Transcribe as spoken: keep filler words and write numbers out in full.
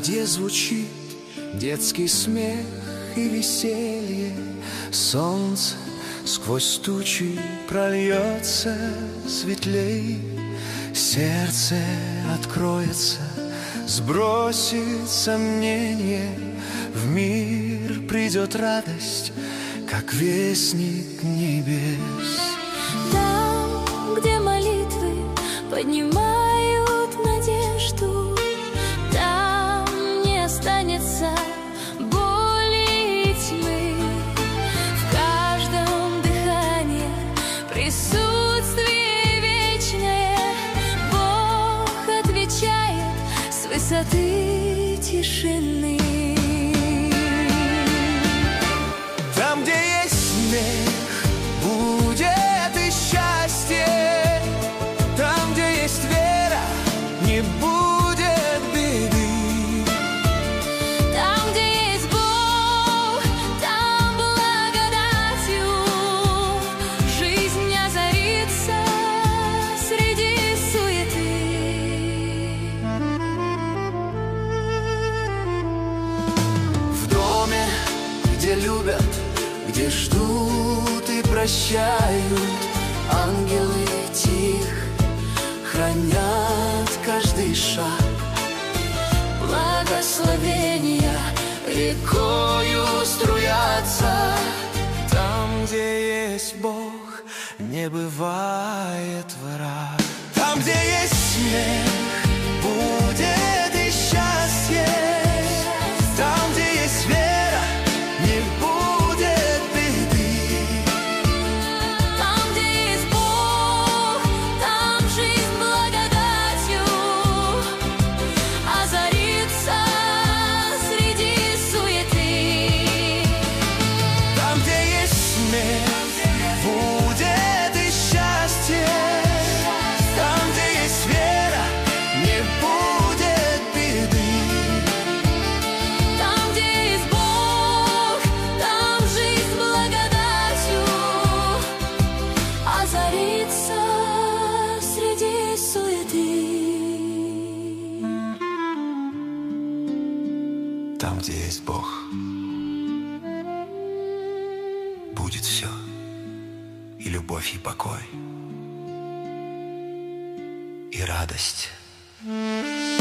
где звучит детский смех и веселье. Солнце сквозь тучи прольется светлей, сердце откроется, сбросит сомнение, в мир придет радость, как вестник небес. Там, где молитвы поднимают надежду, там не останется боли и тьмы. В каждом дыхании присутствие вечное. Бог отвечает с высоты тишины. Там, где есть смех, будет и счастье. Там, где есть вера, не будет беды. Там, где есть Бог, там благодатью жизнь озарится среди суеты. В доме, где любят, где ждут и прощают, ангелы тих хранят каждый шаг. Благословения рекою струятся. Там, где есть Бог, не бывает враг. Там, где есть смех, будет и счастье. Там, где есть вера, не будет беды. Там, где есть Бог, там жизнь благодатью озарится среди суеты. Там, где есть смех, будет и счастье. Там, где есть вера, не будет беды. Там, где есть Бог, там жизнь благодатью озарится среди суеты. Там, где есть Бог, будет все, и любовь, и покой, и радость.